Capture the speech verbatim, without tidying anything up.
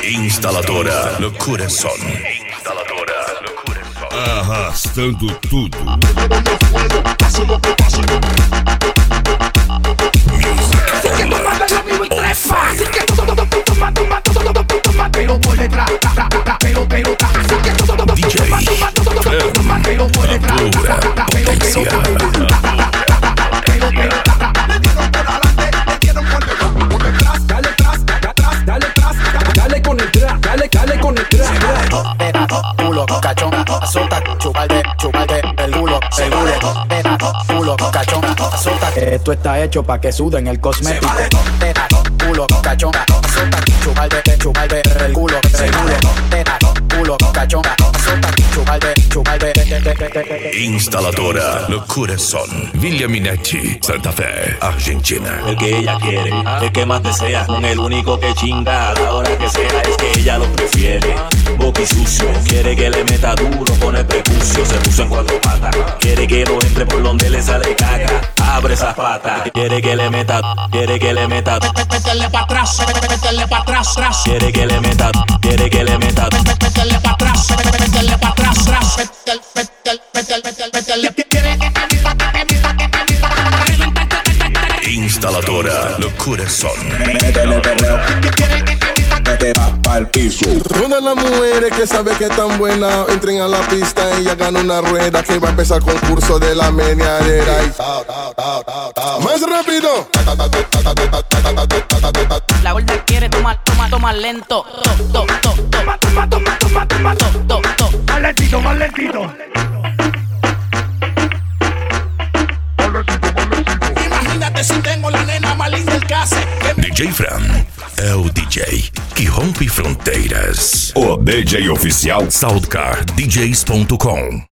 Instaladora no coração. Instaladora no coração. Arrastando tudo. Pero por detrás, pero, pero, D J pero por detrás, pura potencia. le dieron por adelante, le dieron por por detrás, dale atrás, atrás, dale atrás, dale con el trap, dale, dale con el trap. Pena, culo, cachón, azota, chuparte, chuparte el culo, seguro. Pena, culo, cachón, azota. Esto está hecho pa' que suden el cosmético. Pena, culo, cachón, azota, chuparte, chuparte el culo, seguro. Pena, culo, cachón, azota, chuparte, chuparte. Instaladora no coração. Villa Minetti, Santa Fe, Argentina. El que ella quiere, el que más desea, con el único que chinga a la hora que sea, es que ella lo prefiere. Boqui sucio, quiere que le meta duro, pone prepucio, se puso en cuatro patas. Quiere que lo entre por donde le sale caca, abre esas patas. Quiere que le meta, quiere que le meta, Métele pa' atrás, métele pa' atrás, atrás. quiere que le meta, quiere que le meta. Métele pa' atrás, métele pa' atrás, atrás. Métele, métele, métele, métele, métele. Quiere que Instaladora no coração. Métele perreo, mete pa' pa'l piso. Todas las mujeres que saben que están buenas entren a la pista y hagan una rueda que va a empezar el concurso de la meneadera. Y ta, ta, ta, ta, ta. Más rápido. La gorda quiere tomar, tomar, tomar lento. To, to, to, to. toma, toma, toma, toma, toma, To, to, to. más lentito, más lentito. Imagínate si tengo la nena más linda del case. D J Fran é o D J que rompe fronteiras. O D J oficial Soundcar D Js ponto com